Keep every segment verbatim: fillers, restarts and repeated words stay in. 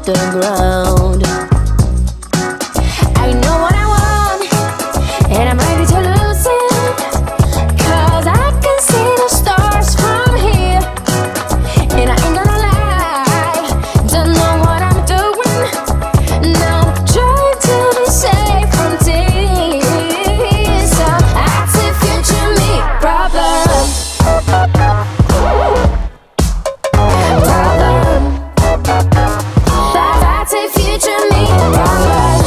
the ground. I know what I want, and I'm ready to lose it, 'cause I can see the stars from here. And I ain't gonna lie, don't know what I'm doing. Now I'm trying to be safe from tears. So I see future me problem. Problem. That's a future me problem.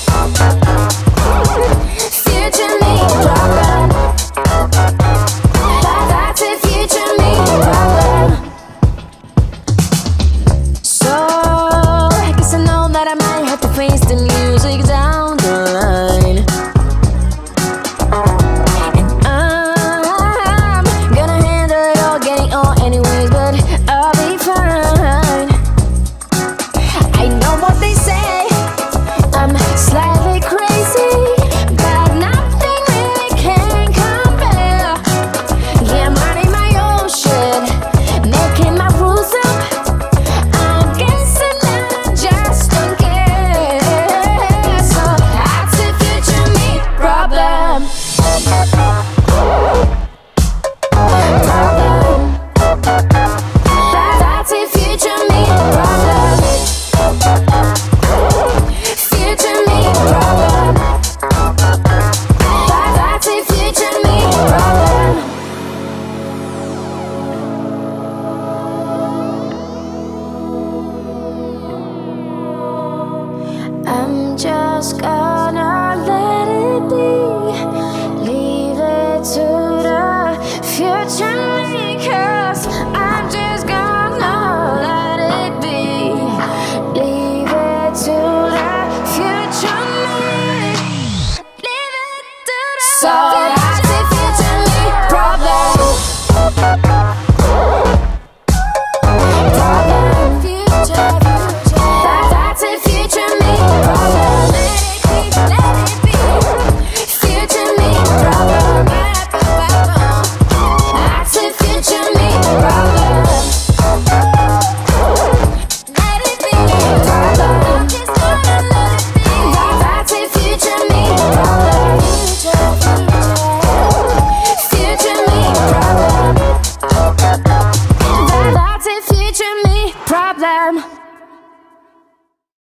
Future me problem. That's a future me problem. So I guess I know that I might have to face the music down the line. And I'm gonna handle it all, getting on anyways, but I'll be fine. I know what they say, I'm slightly crazy, but nothing really can compare. Yeah, I'm running my own shit, making my rules up. I'm guessing that I just don't care. So that's a future me problem. Problem. That's a future me problem. Future me problem. That's a future me problem. I'm just gonna let it be. Leave it to the future me, 'cause I'm just gonna let it be. Leave it to the future me. Leave it to the So that's a future me problem. Problem. Future, future. That, that's a future me problem. Let it be, let it be. Future me problem. That's a future me problem. Let it be problem. Just gonna let it be. That's a future me problem. Future, future. Future me problem. That's a future me problem.